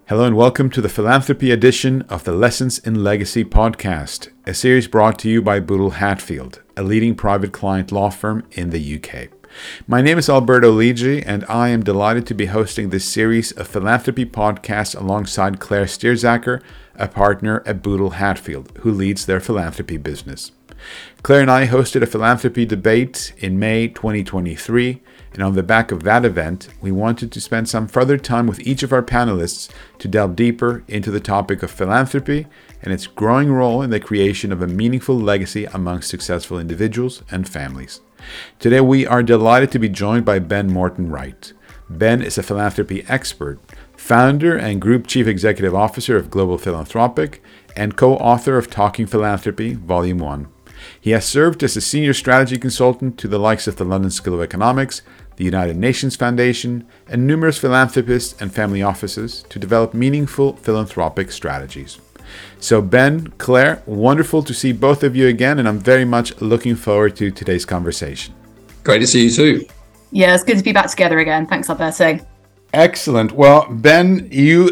Hello and welcome to the philanthropy edition of the Lessons in Legacy podcast, a series brought to you by Bootle Hatfield, a leading private client law firm in the UK. My name is Alberto Ligi, and I am delighted to be hosting this series of philanthropy podcasts alongside Claire Stierzacker, a partner at Bootle Hatfield, who leads their philanthropy business. Claire and I hosted a philanthropy debate in May 2023, and on the back of that event, we wanted to spend some further time with each of our panelists to delve deeper into the topic of philanthropy and its growing role in the creation of a meaningful legacy among successful individuals and families. Today, we are delighted to be joined by Ben Morton Wright. Ben is a philanthropy expert, founder and Group Chief Executive Officer of Global Philanthropic, and co-author of Talking Philanthropy, Volume 1. He has served as a senior strategy consultant to the likes of the London School of Economics, the United Nations Foundation, and numerous philanthropists and family offices to develop meaningful philanthropic strategies. So Ben, Claire, wonderful to see both of you again, and I'm very much looking forward to today's conversation. Great to see you too. Yeah, it's good to be back together again. Thanks, Alberto. Excellent. Well, Ben,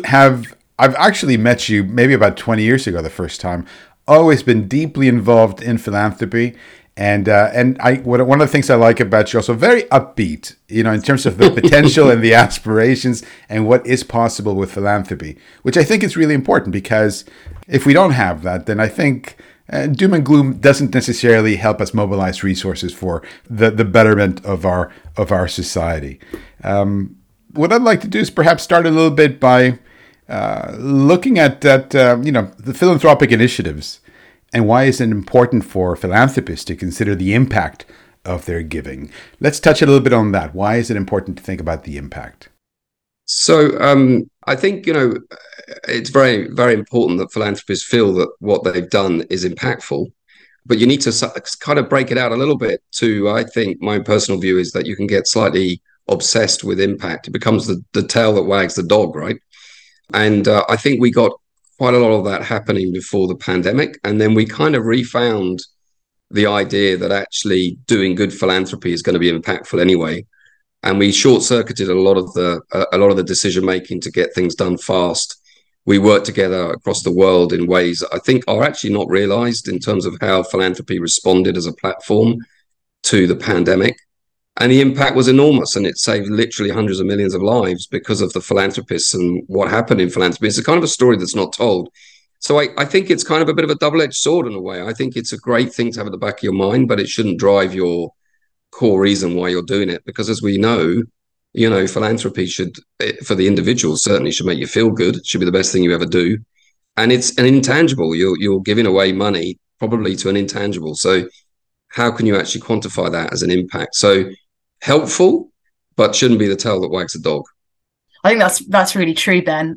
I've actually met you maybe about 20 years ago the first time. Always been deeply involved in philanthropy, and one of the things I like about you, also very upbeat, in terms of the potential and the aspirations and what is possible with philanthropy, which I think is really important, because if we don't have that, then I think doom and gloom doesn't necessarily help us mobilize resources for the betterment of our society. What I'd like to do is perhaps start a little bit by looking at that, the philanthropic initiatives, and why is it important for philanthropists to consider the impact of their giving? Let's touch a little bit on that. Why is it important to think about the impact? So I think, it's very, very important that philanthropists feel that what they've done is impactful, but you need to kind of break it out a little bit too. I think my personal view is that you can get slightly obsessed with impact. It becomes the tail that wags the dog, right? And I think we got quite a lot of that happening before the pandemic. And then we kind of refound the idea that actually doing good philanthropy is going to be impactful anyway. And we short-circuited a lot of the decision-making to get things done fast. We worked together across the world in ways that I think are actually not realized in terms of how philanthropy responded as a platform to the pandemic. And the impact was enormous, and it saved literally hundreds of millions of lives because of the philanthropists and what happened in philanthropy. It's a kind of a story that's not told. So I think it's kind of a bit of a double-edged sword in a way. I think it's a great thing to have at the back of your mind, but it shouldn't drive your core reason why you're doing it. Because as we know, philanthropy should, for the individual, certainly should make you feel good. It should be the best thing you ever do. And it's an intangible. You're giving away money probably to an intangible. So how can you actually quantify that as an impact? So helpful, but shouldn't be the tail that wags the dog. I think that's really true, Ben.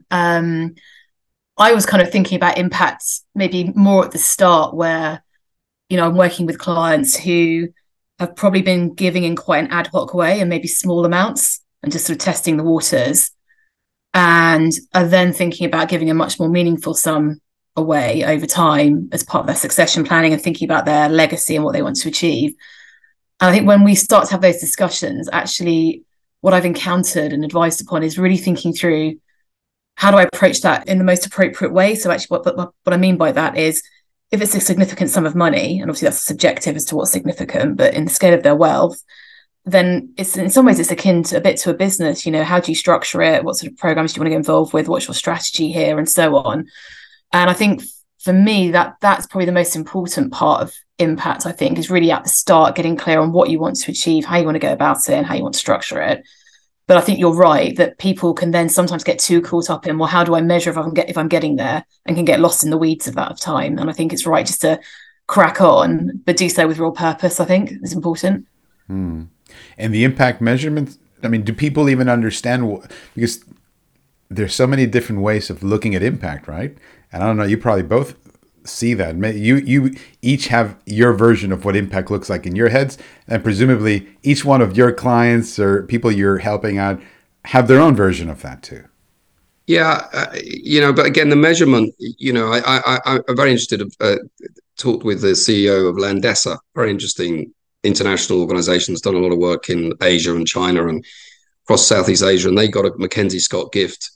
I was kind of thinking about impacts maybe more at the start, where, I'm working with clients who have probably been giving in quite an ad hoc way and maybe small amounts and just sort of testing the waters, and are then thinking about giving a much more meaningful sum away over time as part of their succession planning and thinking about their legacy and what they want to achieve. And I think when we start to have those discussions, actually, what I've encountered and advised upon is really thinking through, how do I approach that in the most appropriate way? So actually, what I mean by that is, if it's a significant sum of money, and obviously that's subjective as to what's significant, but in the scale of their wealth, then it's in some ways it's akin to a bit to a business. How do you structure it? What sort of programs do you want to get involved with? What's your strategy here, and so on? And I think for me, that's probably the most important part of impact, I think, is really at the start, getting clear on what you want to achieve, how you want to go about it, and how you want to structure it. But I think you're right that people can then sometimes get too caught up in, well, how do I measure if I'm getting there, and can get lost in the weeds of that of time. And I think it's right just to crack on, but do so with real purpose, I think is important. And the impact measurement, do people even understand? Because there's so many different ways of looking at impact, right? And I don't know, you probably both see that. You each have your version of what impact looks like in your heads, and presumably each one of your clients or people you're helping out have their own version of that too. Yeah, but again, the measurement, I'm very interested. Talked with the CEO of Landesa, very interesting international organizations, done a lot of work in Asia and China and across Southeast Asia, and they got a Mackenzie Scott gift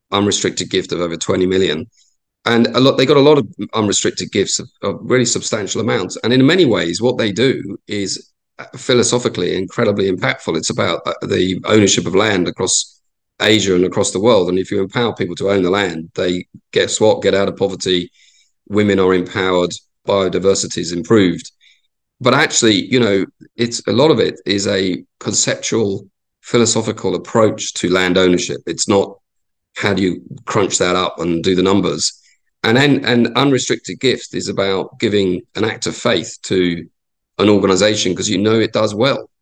unrestricted gift of over 20 million. And they got a lot of unrestricted gifts of really substantial amounts. And in many ways, what they do is philosophically incredibly impactful. It's about the ownership of land across Asia and across the world. And if you empower people to own the land, they, guess what, get out of poverty. Women are empowered, biodiversity is improved. But actually, it's a lot of it is a conceptual, philosophical approach to land ownership. It's not how do you crunch that up and do the numbers. And unrestricted gift is about giving an act of faith to an organization because it does well,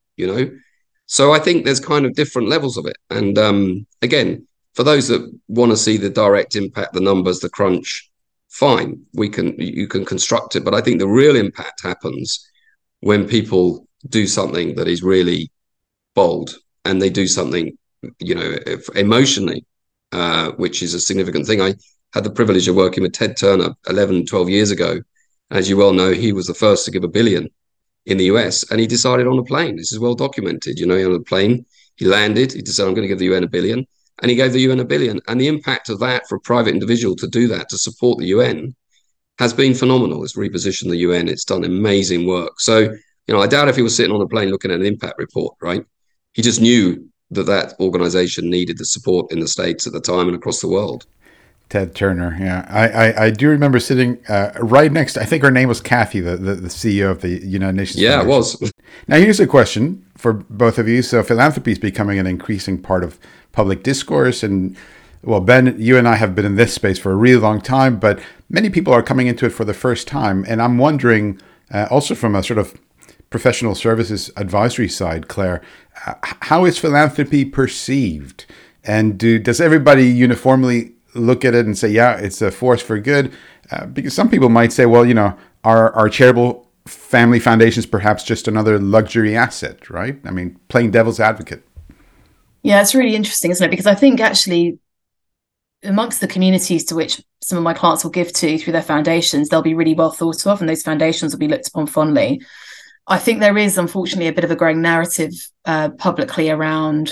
So I think there's kind of different levels of it. And again, for those that want to see the direct impact, the numbers, the crunch, fine, you can construct it. But I think the real impact happens when people do something that is really bold and they do something, emotionally, which is a significant thing. I had the privilege of working with Ted Turner 11, 12 years ago. As you well know, he was the first to give $1 billion in the US, and he decided on a plane. This is well documented. On a plane, he landed, he decided, I'm going to give the UN $1 billion, and he gave the UN $1 billion. And the impact of that for a private individual to do that, to support the UN, has been phenomenal. It's repositioned the UN. It's done amazing work. So, I doubt if he was sitting on a plane looking at an impact report, right? He just knew that organization needed the support in the States at the time and across the world. Ted Turner, yeah. I do remember sitting right next to, I think her name was Kathy, the CEO of the United Nations Yeah, Foundation. It was. Now, here's a question for both of you. So philanthropy is becoming an increasing part of public discourse. And, well, Ben, you and I have been in this space for a really long time, but many people are coming into it for the first time. And I'm wondering, also from a sort of professional services advisory side, Claire, how is philanthropy perceived? And does everybody uniformly look at it and say, yeah, it's a force for good? Because some people might say, well, our charitable family foundations perhaps just another luxury asset, right? I mean, playing devil's advocate. Yeah, it's really interesting, isn't it? Because I think actually amongst the communities to which some of my clients will give to through their foundations, they'll be really well thought of, and those foundations will be looked upon fondly. I think there is, unfortunately, a bit of a growing narrative publicly around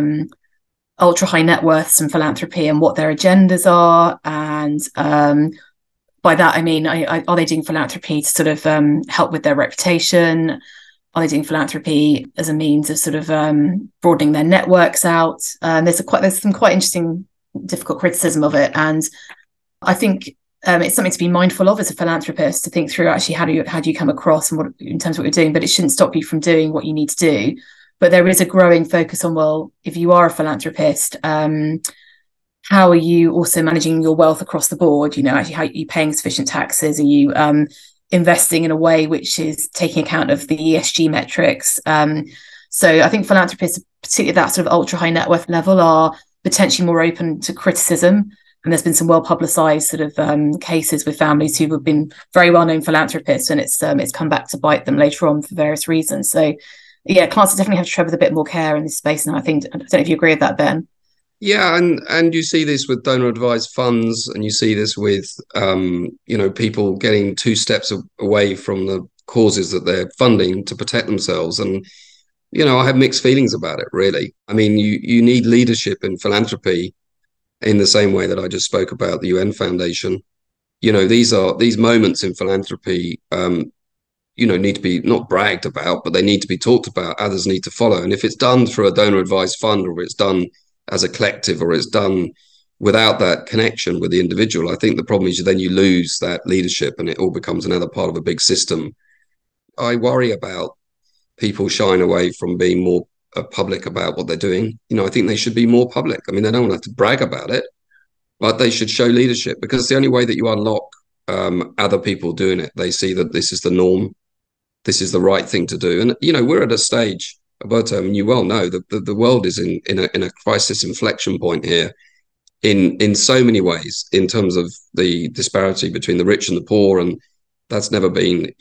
ultra high net worths and philanthropy and what their agendas are. And by that, I mean, are they doing philanthropy to sort of help with their reputation? Are they doing philanthropy as a means of sort of broadening their networks out? There's some quite interesting, difficult criticism of it. And I think it's something to be mindful of as a philanthropist, to think through actually how do you come across and what in terms of what you're doing, but it shouldn't stop you from doing what you need to do. But there is a growing focus on, well, if you are a philanthropist, how are you also managing your wealth across the board? Actually, how are you paying sufficient taxes? Are you investing in a way which is taking account of the ESG metrics? So I think philanthropists, particularly at that sort of ultra high net worth level, are potentially more open to criticism. And there's been some well publicized sort of cases with families who have been very well known philanthropists, and it's come back to bite them later on for various reasons. So yeah, clients definitely have to tread with a bit more care in this space now. I don't know if you agree with that, Ben. Yeah, and you see this with donor advised funds, and you see this with people getting two steps away from the causes that they're funding to protect themselves. And I have mixed feelings about it, really. I mean, you need leadership in philanthropy in the same way that I just spoke about the UN Foundation. These moments in philanthropy need to be not bragged about, but they need to be talked about. Others need to follow. And if it's done through a donor advised fund, or it's done as a collective, or it's done without that connection with the individual, I think the problem is then you lose that leadership and it all becomes another part of a big system. I worry about people shying away from being more public about what they're doing. I think they should be more public. I mean, they don't have to brag about it, but they should show leadership, because it's the only way that you unlock other people doing it. They see that this is the norm. This is the right thing to do. And, we're at a stage, Alberto, and you well know that the world is in a crisis inflection point here in so many ways, in terms of the disparity between the rich and the poor. And that's never been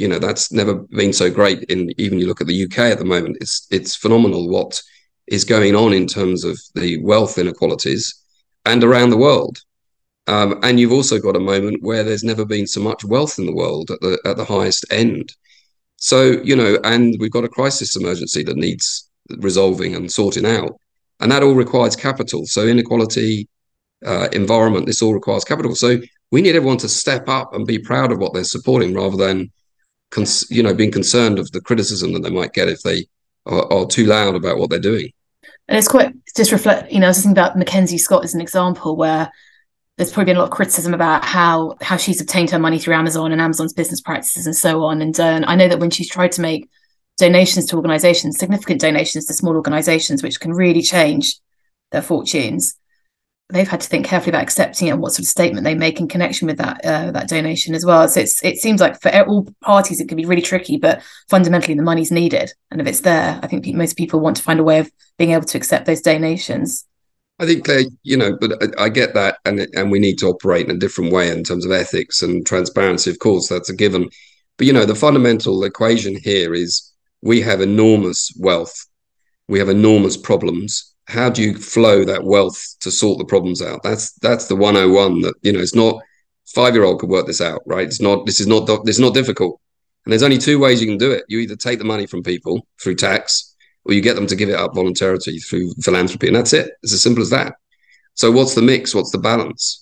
so great. Even you look at the UK at the moment, it's phenomenal what is going on in terms of the wealth inequalities and around the world. And you've also got a moment where there's never been so much wealth in the world at the highest end. So, and we've got a crisis emergency that needs resolving and sorting out. And that all requires capital. So inequality environment, this all requires capital. So we need everyone to step up and be proud of what they're supporting, rather than being concerned of the criticism that they might get if they are too loud about what they're doing. And it's quite just reflect. I was thinking about Mackenzie Scott as an example, where there's probably been a lot of criticism about how she's obtained her money through Amazon and Amazon's business practices and so on. And I know that when she's tried to make donations to organizations, significant donations to small organizations, which can really change their fortunes, they've had to think carefully about accepting it and what sort of statement they make in connection with that donation as well. So it seems like for all parties, it can be really tricky, but fundamentally the money's needed. And if it's there, I think most people want to find a way of being able to accept those donations. I think but I get that, and we need to operate in a different way in terms of ethics and transparency. Of course, that's a given. But the fundamental equation here is we have enormous wealth, we have enormous problems. How do you flow that wealth to sort the problems out? That's the 101. That it's not 5-year-old could work this out, right? This is not difficult, and there's only two ways you can do it. You either take the money from people through tax, or you get them to give it up voluntarily through philanthropy. And that's it. It's as simple as that. So what's the mix? What's the balance?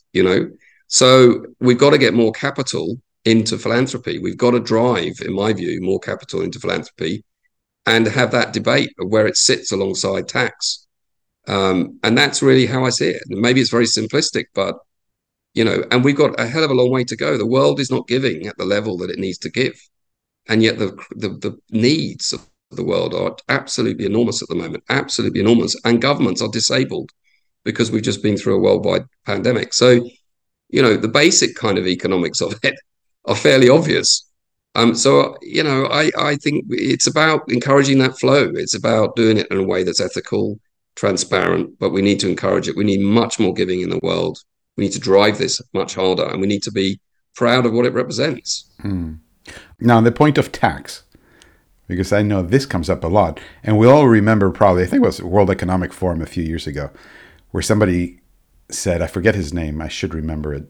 So we've got to get more capital into philanthropy. We've got to drive, in my view, more capital into philanthropy and have that debate of where it sits alongside tax. And that's really how I see it. And maybe it's very simplistic, but, and we've got a hell of a long way to go. The world is not giving at the level that it needs to give. And yet the needs of the world are absolutely enormous at the moment, absolutely enormous. And governments are disabled because we've just been through a worldwide pandemic. So, the basic kind of economics of it are fairly obvious. So, I think it's about encouraging that flow. It's about doing it in a way that's ethical, transparent, but we need to encourage it. We need much more giving in the world. We need to drive this much harder, and we need to be proud of what it represents. Now, the point of tax, because I know this comes up a lot, and we all remember probably, I think it was World Economic Forum a few years ago, where somebody said, I forget his name, I should remember it,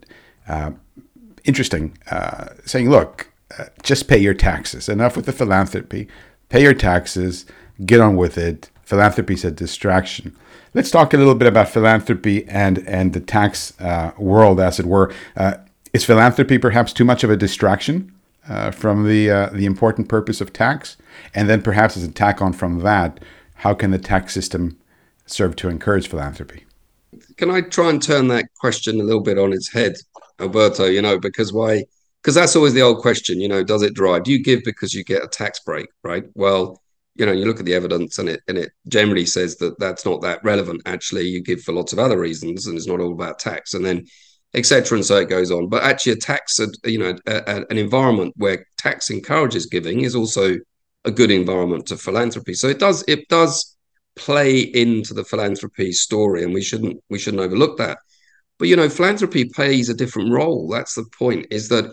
saying, look, just pay your taxes. Enough with the philanthropy. Pay your taxes, get on with it. Philanthropy is a distraction. Let's talk a little bit about philanthropy and the tax world, as it were. Is philanthropy perhaps too much of a distraction from the important purpose of tax? And then perhaps as a tack on from that, how can the tax system serve to encourage philanthropy? Can I try and turn that question a little bit on its head, Alberto? Because why? Because that's always the old question, does it drive? Do you give because you get a tax break, right? Well, you look at the evidence and it generally says that that's not that relevant. Actually, you give for lots of other reasons, and it's not all about tax. And then etc. And so it goes on. But actually, a tax, an environment where tax encourages giving is also a good environment to philanthropy. So it does play into the philanthropy story, and we shouldn't overlook that. But philanthropy plays a different role. That's the point. Is that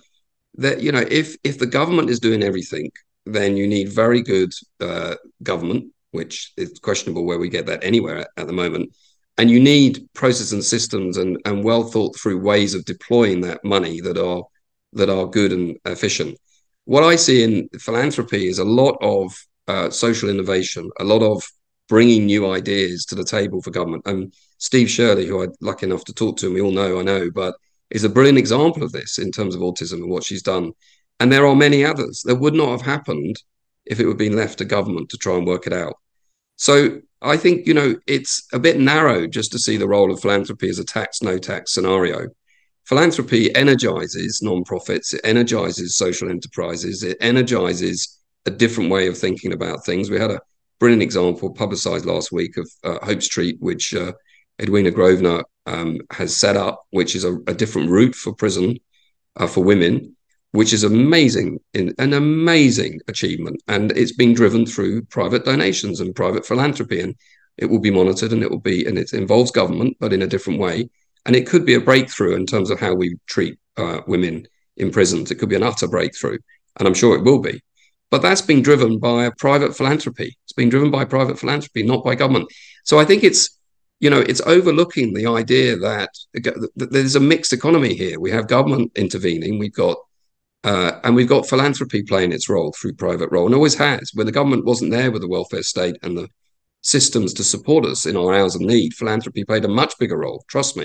if the government is doing everything, then you need very good government, which is questionable where we get that anywhere at the moment. And you need processes and systems and well thought through ways of deploying that money that are good and efficient. What I see in philanthropy is a lot of social innovation, a lot of bringing new ideas to the table for government. And Steve Shirley, who I'm lucky enough to talk to, and we all know, but is a brilliant example of this in terms of autism and what she's done. And there are many others that would not have happened if it had been left to government to try and work it out. So I think, it's a bit narrow just to see the role of philanthropy as a tax, no tax scenario. Philanthropy energizes nonprofits, it energizes social enterprises, it energizes a different way of thinking about things. We had a brilliant example publicized last week of Hope Street, which Edwina Grosvenor has set up, which is a different route for prison for women, which is an amazing achievement. And it's being driven through private donations and private philanthropy. And it will be monitored, and it involves government, but in a different way. And it could be a breakthrough in terms of how we treat women in prisons. It could be an utter breakthrough, and I'm sure it will be. But that's being driven by a private philanthropy. It's being driven by private philanthropy, not by government. So I think it's overlooking the idea that there's a mixed economy here. We have government intervening. We've got philanthropy playing its role through private role, and always has. When the government wasn't there with the welfare state and the systems to support us in our hours of need, philanthropy played a much bigger role, trust me.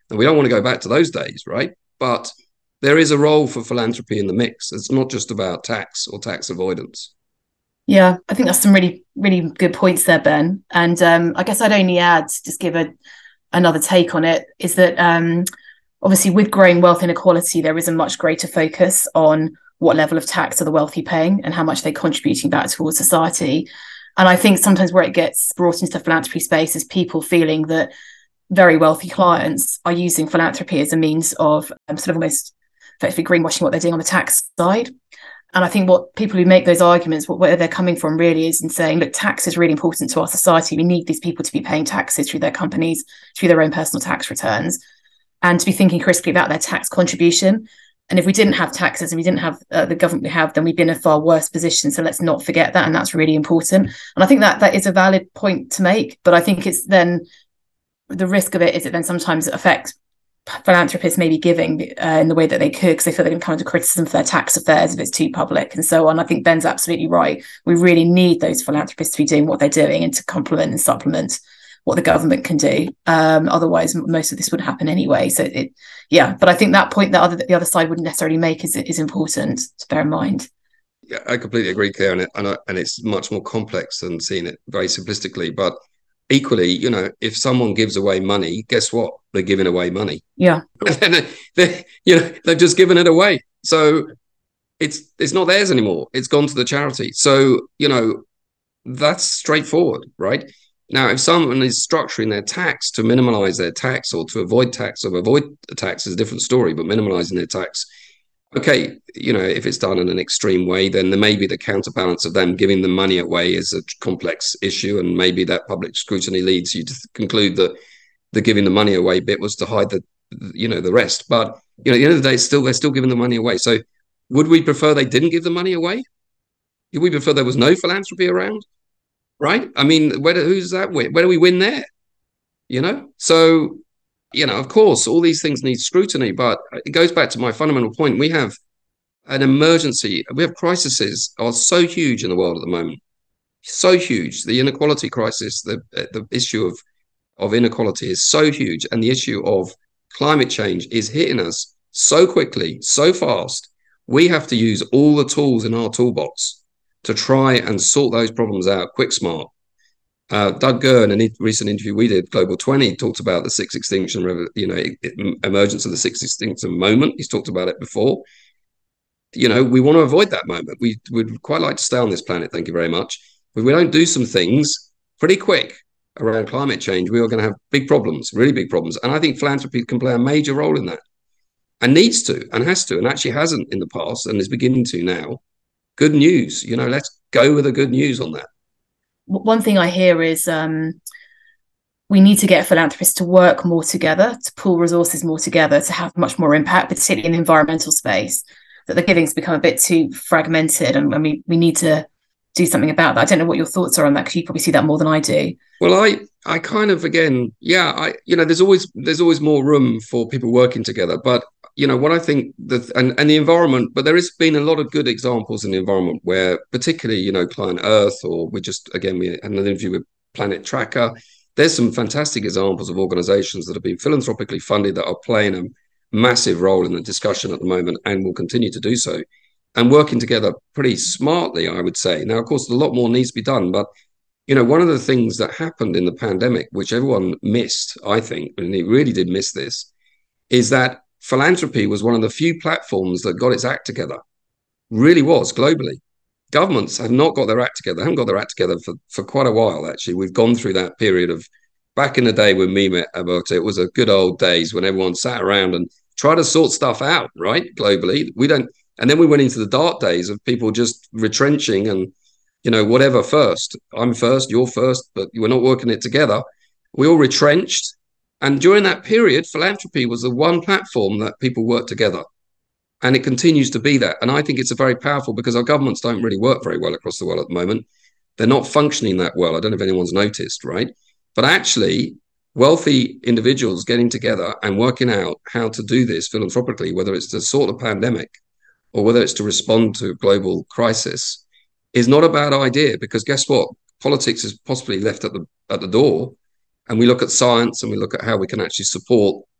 And we don't want to go back to those days, right? But there is a role for philanthropy in the mix. It's not just about tax or tax avoidance. Yeah, I think that's some really, really good points there, Ben. And I guess I'd only add, just give another take on it, is that obviously with growing wealth inequality, there is a much greater focus on what level of tax are the wealthy paying and how much they're contributing back towards society. And I think sometimes where it gets brought into the philanthropy space is people feeling that very wealthy clients are using philanthropy as a means of sort of almost effectively greenwashing what they're doing on the tax side. And I think what people who make those arguments, where they're coming from really is in saying, look, tax is really important to our society. We need these people to be paying taxes through their companies, through their own personal tax returns, and to be thinking critically about their tax contribution. And if we didn't have taxes and we didn't have the government we have, then we'd be in a far worse position. So let's not forget that. And that's really important. And I think that is a valid point to make. But I think it's then the risk of it is it then sometimes affects philanthropists maybe giving in the way that they could, because they feel they're going to come under criticism for their tax affairs if it's too public and so on. I think Ben's absolutely right. We really need those philanthropists to be doing what they're doing and to complement and supplement what the government can do. Otherwise, most of this would happen anyway. So but I think that point that the other side wouldn't necessarily make is important to bear in mind. Yeah, I completely agree, Claire, and it's much more complex than seeing it very simplistically. But equally, if someone gives away money, guess what? They're giving away money. Yeah. they've just given it away. So it's not theirs anymore. It's gone to the charity. So, that's straightforward, right? Now, if someone is structuring their tax to minimize their tax or to avoid tax or avoid the tax is a different story, but minimizing their tax, okay, if it's done in an extreme way, then there may be the counterbalance of them giving the money away is a complex issue. And maybe that public scrutiny leads you to conclude that the giving the money away bit was to hide the rest. But, at the end of the day, they're still giving the money away. So would we prefer they didn't give the money away? Would we prefer there was no philanthropy around? Right? I mean, who's that win? Where do we win there? So, of course, all these things need scrutiny, but it goes back to my fundamental point. We have an emergency. We have crises are so huge in the world at the moment. So huge. The inequality crisis, the issue of inequality is so huge. And the issue of climate change is hitting us so quickly, so fast. We have to use all the tools in our toolbox to try and sort those problems out quick, smart. Doug Gurn, in a recent interview we did, Global 20, talked about the sixth extinction, emergence of the sixth extinction moment. He's talked about it before. We want to avoid that moment. We would quite like to stay on this planet, thank you very much. But if we don't do some things pretty quick around climate change, we are going to have big problems, really big problems. And I think philanthropy can play a major role in that, and needs to, and has to, and actually hasn't in the past, and is beginning to now. Good news, let's go with the good news on that. One thing I hear is we need to get philanthropists to work more together, to pool resources more together, to have much more impact, particularly in the environmental space, that the giving's become a bit too fragmented, and we need to do something about that. I don't know what your thoughts are on that, because you probably see that more than I do. Well, I kind of, again, there's always more room for people working together, but what I think and the environment, but there has been a lot of good examples in the environment where, particularly, Client Earth, or we had an interview with Planet Tracker. There's some fantastic examples of organizations that have been philanthropically funded that are playing a massive role in the discussion at the moment and will continue to do so, and working together pretty smartly, I would say. Now, of course, a lot more needs to be done, but one of the things that happened in the pandemic, which everyone missed, I think, and it really did miss this, is that philanthropy was one of the few platforms that got its act together. Really was, globally. Governments have not got their act together, haven't got their act together for quite a while, actually. We've gone through that period of, back in the day when we met about it was a good old days when everyone sat around and tried to sort stuff out, right, globally. And then we went into the dark days of people just retrenching and, whatever first. I'm first, you're first, but we're not working it together. We all retrenched. And during that period, philanthropy was the one platform that people worked together. And it continues to be that. And I think it's a very powerful, because our governments don't really work very well across the world at the moment. They're not functioning that well. I don't know if anyone's noticed, right? But actually, wealthy individuals getting together and working out how to do this philanthropically, whether it's to sort a pandemic or whether it's to respond to a global crisis, is not a bad idea, because guess what? Politics is possibly left at the door. And we look at science and we look at how we can actually support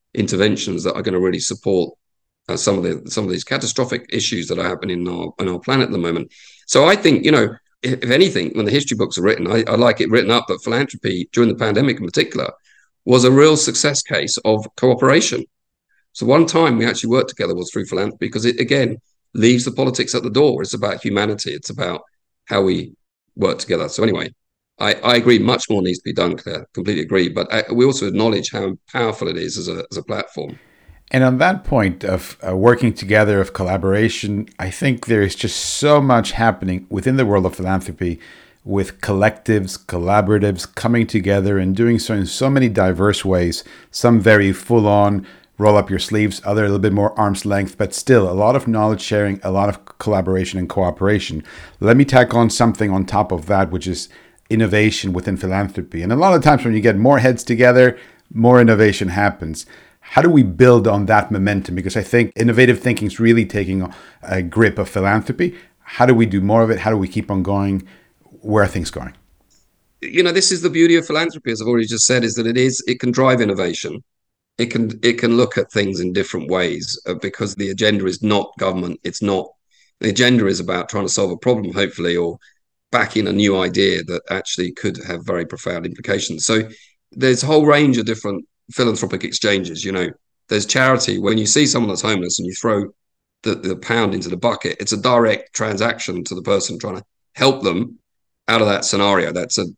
interventions that are going to really support some of these catastrophic issues that are happening in our planet at the moment. So I think, if anything, when the history books are written, I like it written up that philanthropy during the pandemic in particular was a real success case of cooperation. So one time we actually worked together was through philanthropy, because it, again, leaves the politics at the door. It's about humanity. It's about how we work together. So anyway, I agree much more needs to be done, Claire. Completely agree. But we also acknowledge how powerful it is as a platform. And on that point of working together, of collaboration, I think there is just so much happening within the world of philanthropy, with collectives, collaboratives coming together and doing so in so many diverse ways, some very full on, roll up your sleeves, other a little bit more arm's length, but still a lot of knowledge sharing, a lot of collaboration and cooperation. Let me tack on something on top of that, which is innovation within philanthropy. And a lot of times when you get more heads together, more innovation happens. How do we build on that momentum? Because I think innovative thinking is really taking a grip of philanthropy. How do we do more of it? How do we keep on going? Where are things going? This is the beauty of philanthropy, as I've already just said, is that it can drive innovation. It can look at things in different ways, because the agenda is not government. The agenda is about trying to solve a problem, hopefully, or backing a new idea that actually could have very profound implications. So there's a whole range of different philanthropic exchanges. There's charity. When you see someone that's homeless and you throw the pound into the bucket, it's a direct transaction to the person trying to help them out of that scenario. That's a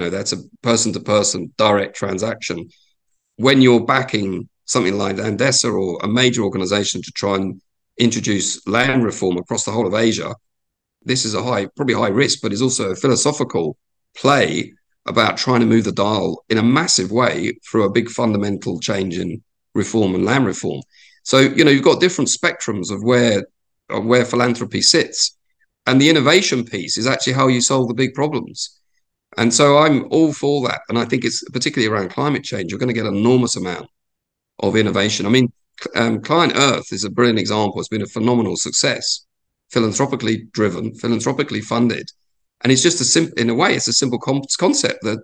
person to person direct transaction. When you're backing something like Andesa or a major organization to try and introduce land reform across the whole of Asia, this is probably high risk, but it's also a philosophical play about trying to move the dial in a massive way through a big fundamental change in reform and land reform. So, you've got different spectrums of where philanthropy sits. And the innovation piece is actually how you solve the big problems. And so I'm all for that. And I think it's particularly around climate change, you're going to get an enormous amount of innovation. I mean, Client Earth is a brilliant example. It's been a phenomenal success, philanthropically driven, philanthropically funded. And it's just in a way, it's a simple concept that,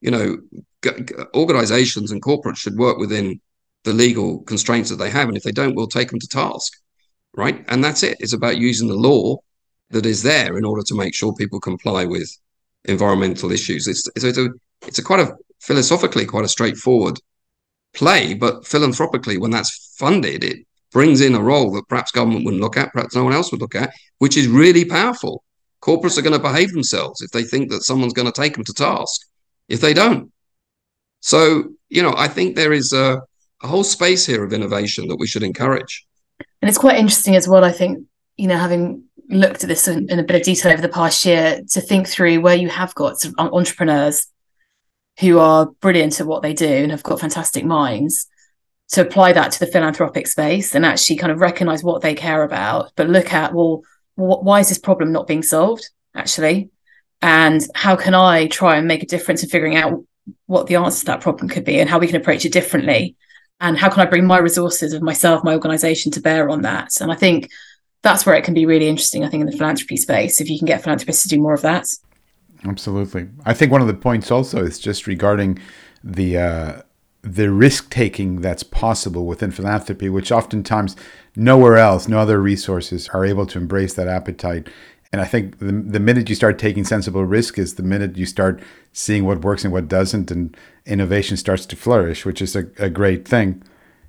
organizations and corporates should work within the legal constraints that they have. And if they don't, we'll take them to task, right? And that's it. It's about using the law that is there in order to make sure people comply with environmental issues. It's a quite a philosophically quite a straightforward play, but philanthropically, when that's funded, it brings in a role that perhaps government wouldn't look at, perhaps no one else would look at, which is really powerful. Corporates are going to behave themselves if they think that someone's going to take them to task, if they don't. So, I think there is a whole space here of innovation that we should encourage. And it's quite interesting as well, I think, having looked at this in a bit of detail over the past year, to think through where you have got sort of entrepreneurs who are brilliant at what they do and have got fantastic minds, to apply that to the philanthropic space and actually kind of recognize what they care about, but look at, well, why is this problem not being solved, actually? And how can I try and make a difference in figuring out what the answer to that problem could be and how we can approach it differently? And how can I bring my resources of myself, my organization, to bear on that? And I think that's where it can be really interesting, I think, in the philanthropy space, if you can get philanthropists to do more of that. Absolutely. I think one of the points also is just regarding the risk-taking that's possible within philanthropy, which oftentimes nowhere else, no other resources are able to embrace that appetite. And I think the minute you start taking sensible risk is the minute you start seeing what works and what doesn't, and innovation starts to flourish, which is a great thing.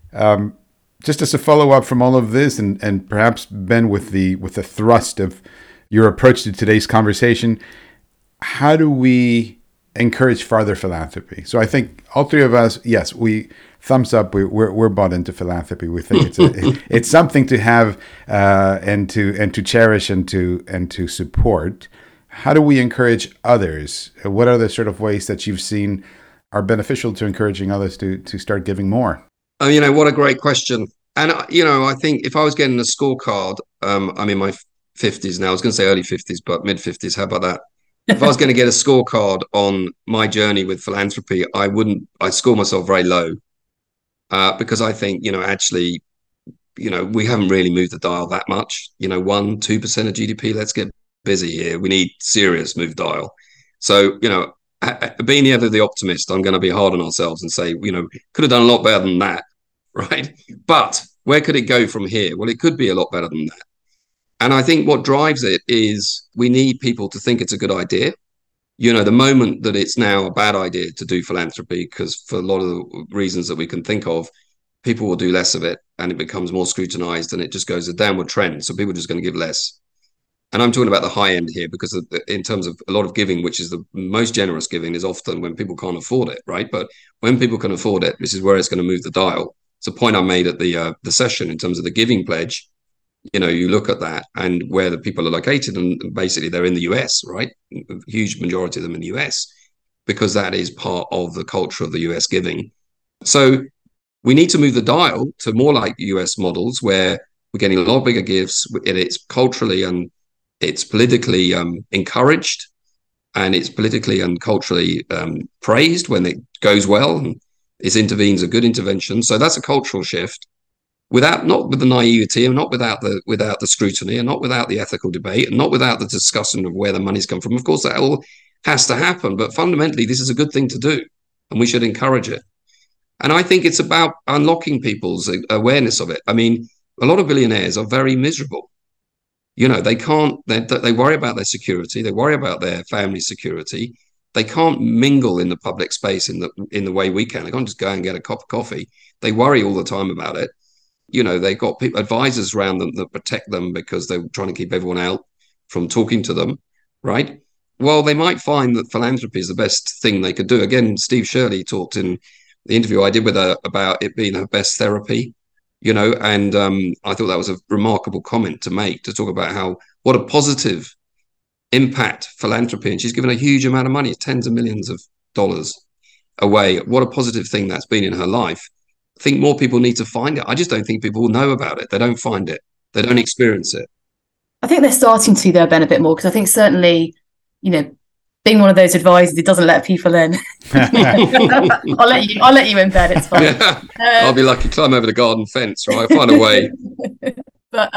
Just as a follow-up from all of this, and perhaps, Ben, with the thrust of your approach to today's conversation, how do we encourage further philanthropy? So I think all three of us, yes, we thumbs up. We're bought into philanthropy. We think it's something to have and to cherish and to support. How do we encourage others? What are the sort of ways that you've seen are beneficial to encouraging others to start giving more? Oh, what a great question. And I think if I was getting a scorecard, I'm in my 50s now. I was going to say early 50s, but mid 50s. How about that? If I was going to get a scorecard on my journey with philanthropy, I'd score myself very low, because I think, actually, we haven't really moved the dial that much. 1-2% of GDP. Let's get busy here. We need serious move dial. So, being the optimist, I'm going to be hard on ourselves and say, could have done a lot better than that, right? But where could it go from here? Well, it could be a lot better than that. And I think what drives it is we need people to think it's a good idea. The moment that it's now a bad idea to do philanthropy, because for a lot of the reasons that we can think of, people will do less of it and it becomes more scrutinized and it just goes a downward trend. So people are just going to give less. And I'm talking about the high end here because in terms of a lot of giving, which is the most generous giving, is often when people can't afford it, right? But when people can afford it, this is where it's going to move the dial. It's a point I made at the session in terms of the giving pledge. You look at that and where the people are located, and basically they're in the US, right? A huge majority of them in the US, because that is part of the culture of the US giving. So we need to move the dial to more like US models where we're getting a lot bigger gifts. It's culturally and it's politically encouraged, and it's politically and culturally praised when it goes well and it intervenes a good intervention. So that's a cultural shift. Not with the naivety, and not without the scrutiny, and not without the ethical debate, and not without the discussion of where the money's come from. Of course, that all has to happen, but fundamentally, this is a good thing to do, and we should encourage it. And I think it's about unlocking people's awareness of it. I mean, a lot of billionaires are very miserable. They can't. They worry about their security. They worry about their family security. They can't mingle in the public space in the way we can. They can't just go and get a cup of coffee. They worry all the time about it. They've got advisors around them that protect them because they're trying to keep everyone out from talking to them, right? Well, they might find that philanthropy is the best thing they could do. Again, Steve Shirley talked in the interview I did with her about it being her best therapy, and I thought that was a remarkable comment to make, to talk about what a positive impact philanthropy, and she's given a huge amount of money, tens of millions of dollars away. What a positive thing that's been in her life. I think more people need to find it. I just don't think people know about it. They don't find it. They don't experience it. I think they're starting to, though, Ben, a bit more, because I think certainly, being one of those advisors who doesn't let people in. I'll let you in, Ben. It's fine. Yeah. I'll be lucky. Climb over the garden fence, right? I'll find a way. But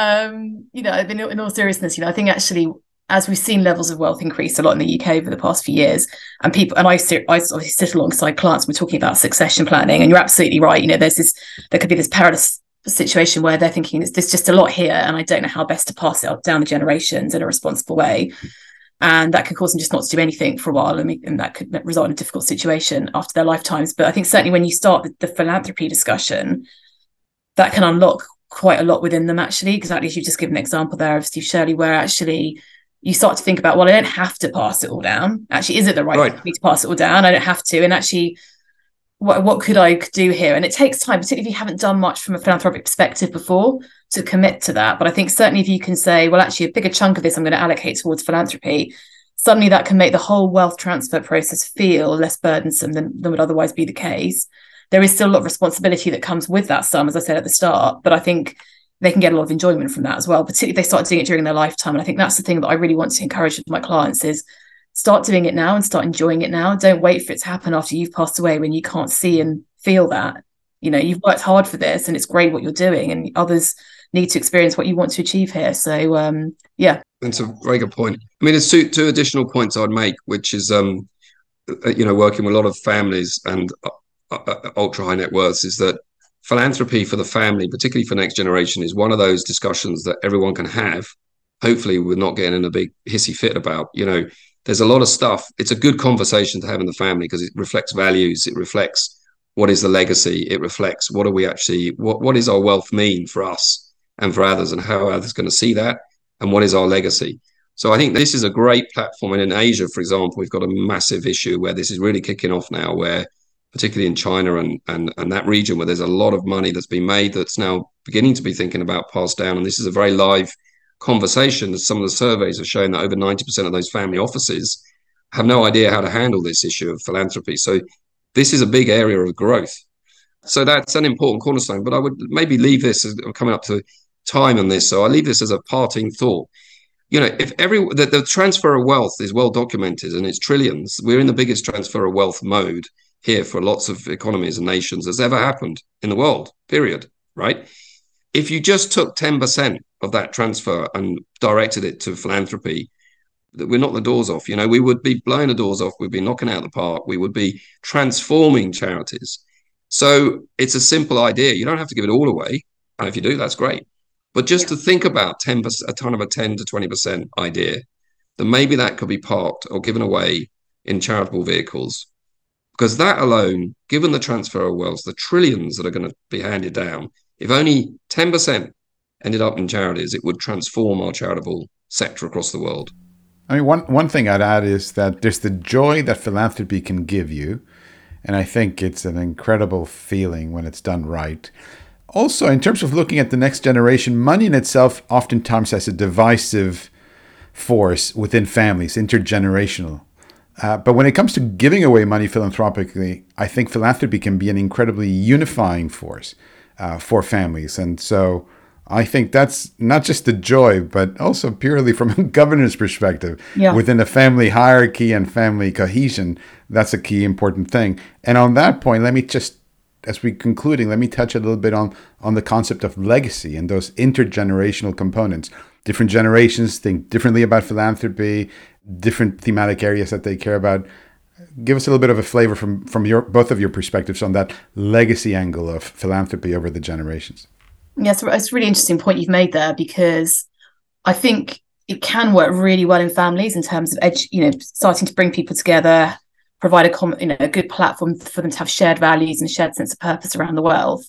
in all seriousness, I think actually, as we've seen levels of wealth increase a lot in the UK over the past few years, and I obviously sit alongside clients, we're talking about succession planning, and you're absolutely right. There could be this perilous situation where they're thinking there's just a lot here, and I don't know how best to pass it down the generations in a responsible way, and that could cause them just not to do anything for a while, and that could result in a difficult situation after their lifetimes. But I think certainly when you start the philanthropy discussion, that can unlock quite a lot within them, actually, exactly as you just given an example there of Steve Shirley, where actually you start to think about, well, I don't have to pass it all down. Actually, is it the right thing for me to pass it all down? I don't have to. And actually, what could I do here? And it takes time, particularly if you haven't done much from a philanthropic perspective before, to commit to that. But I think certainly if you can say, well, actually, a bigger chunk of this I'm going to allocate towards philanthropy, suddenly that can make the whole wealth transfer process feel less burdensome than would otherwise be the case. There is still a lot of responsibility that comes with that sum, as I said at the start, but I think they can get a lot of enjoyment from that as well, particularly if they start doing it during their lifetime. And I think that's the thing that I really want to encourage with my clients is start doing it now and start enjoying it now. Don't wait for it to happen after you've passed away when you can't see and feel that. You've worked hard for this and it's great what you're doing, and others need to experience what you want to achieve here. So, yeah. That's a very good point. I mean, there's two additional points I'd make, which is, working with a lot of families and ultra high net worths, is that philanthropy for the family, particularly for next generation, is one of those discussions that everyone can have. Hopefully we're not getting in a big hissy fit about, there's a lot of stuff. It's a good conversation to have in the family because it reflects values. It reflects what is the legacy. It reflects what is our wealth mean for us and for others, and how are others going to see that, and what is our legacy. So I think this is a great platform. And in Asia, for example, we've got a massive issue where this is really kicking off now, where particularly in China and that region, where there's a lot of money that's been made that's now beginning to be thinking about passed down. And this is a very live conversation. Some of the surveys are showing that over 90% of those family offices have no idea how to handle this issue of philanthropy. So this is a big area of growth. So that's an important cornerstone. But I would maybe leave this, as I'm coming up to time on this, so I leave this as a parting thought. If the transfer of wealth is well documented and it's trillions, we're in the biggest transfer of wealth mode here for lots of economies and nations that's ever happened in the world, period, right? If you just took 10% of that transfer and directed it to philanthropy, we're knocking the doors off. We would be blowing the doors off. We'd be knocking out the park. We would be transforming charities. So it's a simple idea. You don't have to give it all away. And if you do, that's great. But just to think about 10%, a ton of a 10 to 20% idea, then maybe that could be parked or given away in charitable vehicles. Because that alone, given the transfer of wealth, the trillions that are going to be handed down, if only 10% ended up in charities, it would transform our charitable sector across the world. I mean, one thing I'd add is that there's the joy that philanthropy can give you. And I think it's an incredible feeling when it's done right. Also, in terms of looking at the next generation, money in itself oftentimes has a divisive force within families, intergenerational. But when it comes to giving away money philanthropically, I think philanthropy can be an incredibly unifying force for families. And so I think that's not just the joy, but also purely from a governance perspective. Within a family hierarchy and family cohesion, that's a key important thing. And on that point, let me just, as we're concluding, let me touch a little bit on the concept of legacy and those intergenerational components. Different generations think differently about philanthropy, different thematic areas that they care about. Give us a little bit of a flavor from your both of your perspectives on that legacy angle of philanthropy over the generations. Yes, it's a really interesting point you've made there, because I think it can work really well in families in terms of starting to bring people together, provide a good platform for them to have shared values and shared sense of purpose around the wealth.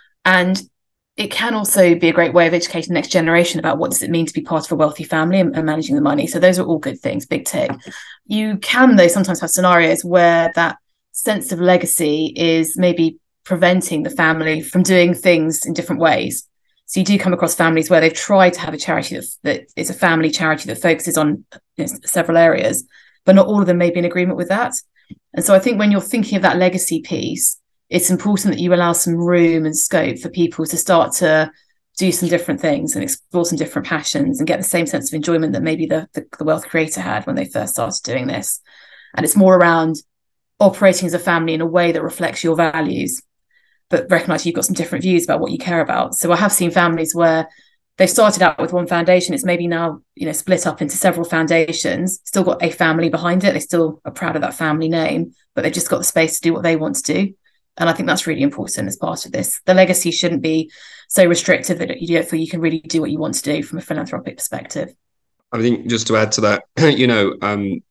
And it can also be a great way of educating the next generation about what does it mean to be part of a wealthy family and managing the money. So those are all good things, big tick. You can, though, sometimes have scenarios where that sense of legacy is maybe preventing the family from doing things in different ways. So you do come across families where they've tried to have a charity that is a family charity that focuses on several areas, but not all of them may be in agreement with that. And so I think when you're thinking of that legacy piece, it's important that you allow some room and scope for people to start to do some different things and explore some different passions and get the same sense of enjoyment that maybe the wealth creator had when they first started doing this. And it's more around operating as a family in a way that reflects your values, but recognize you've got some different views about what you care about. So I have seen families where they started out with one foundation. It's maybe now, split up into several foundations, still got a family behind it. They still are proud of that family name, but they've just got the space to do what they want to do. And I think that's really important as part of this. The legacy shouldn't be so restrictive that you don't feel you can really do what you want to do from a philanthropic perspective. I think just to add to that, the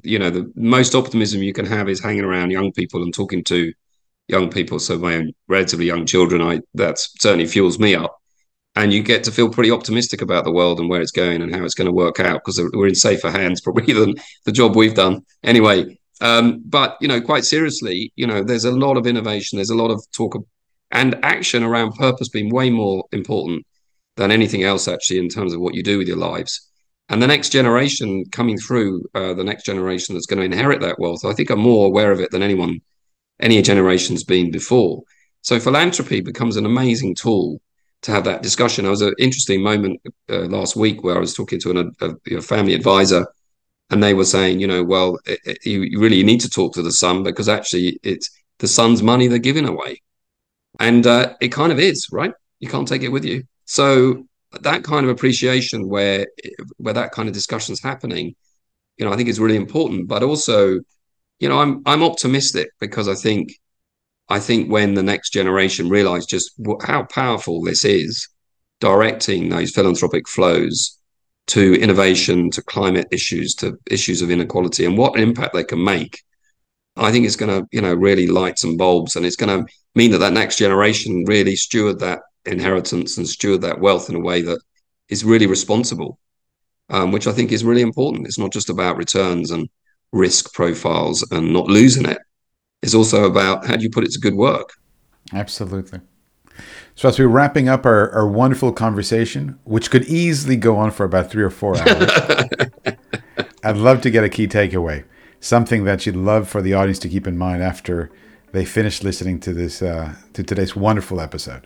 most optimism you can have is hanging around young people and talking to young people. So my own relatively young children, that certainly fuels me up. And you get to feel pretty optimistic about the world and where it's going and how it's going to work out, because we're in safer hands probably than the job we've done. Anyway, but, quite seriously, there's a lot of innovation. There's a lot of talk and action around purpose being way more important than anything else, actually, in terms of what you do with your lives. And the next generation coming through, the next generation that's going to inherit that wealth, I think are more aware of it than any generation's been before. So philanthropy becomes an amazing tool to have that discussion. There was an interesting moment last week where I was talking to a family advisor, and they were saying, you really need to talk to the son, because actually it's the son's money they're giving away. And it kind of is, right? You can't take it with you. So that kind of appreciation where that kind of discussion is happening, I think is really important. But also, I'm optimistic, because I think when the next generation realize just how powerful this is, directing those philanthropic flows to innovation, to climate issues, to issues of inequality, and what impact they can make, I think it's going to, really light some bulbs, and it's going to mean that next generation really steward that inheritance and steward that wealth in a way that is really responsible, which I think is really important. It's not just about returns and risk profiles and not losing it. It's also about how do you put it to good work. Absolutely. So as we're wrapping up our wonderful conversation, which could easily go on for about 3 or 4 hours, I'd love to get a key takeaway, something that you'd love for the audience to keep in mind after they finish listening to this to today's wonderful episode.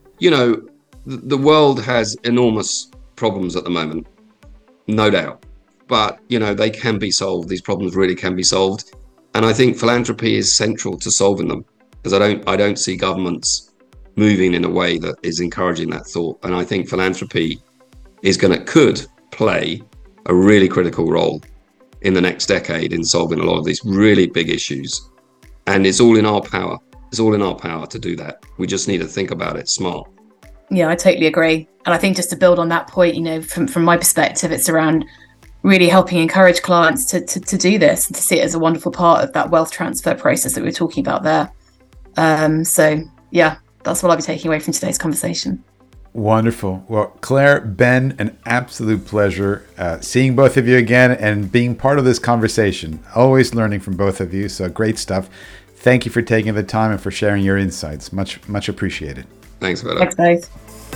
The world has enormous problems at the moment, no doubt, but they can be solved. These problems really can be solved, and I think philanthropy is central to solving them, because I don't see governments moving in a way that is encouraging that thought. And I think philanthropy could play a really critical role in the next decade in solving a lot of these really big issues. And it's all in our power. It's all in our power to do that. We just need to think about it smart. Yeah, I totally agree. And I think just to build on that point, you know, from my perspective, it's around really helping encourage clients to do this and to see it as a wonderful part of that wealth transfer process that we were talking about there. So yeah, that's what I'll be taking away from today's conversation. Wonderful. Well, Claire, Ben, an absolute pleasure seeing both of you again and being part of this conversation. Always learning from both of you. So great stuff. Thank you for taking the time and for sharing your insights. Much appreciated. Thanks, Vito. Thanks, guys.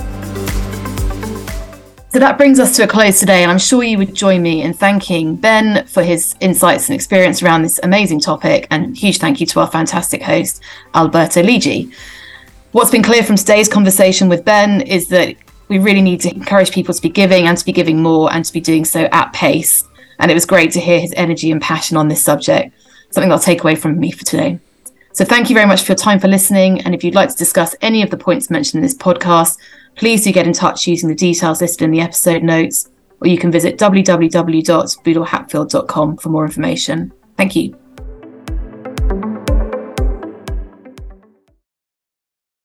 So that brings us to a close today, and I'm sure you would join me in thanking Ben for his insights and experience around this amazing topic, and huge thank you to our fantastic host, Alberto Ligi. What's been clear from today's conversation with Ben is that we really need to encourage people to be giving and to be giving more and to be doing so at pace. And it was great to hear his energy and passion on this subject, something I'll take away from me for today. So thank you very much for your time for listening. And if you'd like to discuss any of the points mentioned in this podcast, please do get in touch using the details listed in the episode notes, or you can visit www.boodlehatfield.com for more information. Thank you.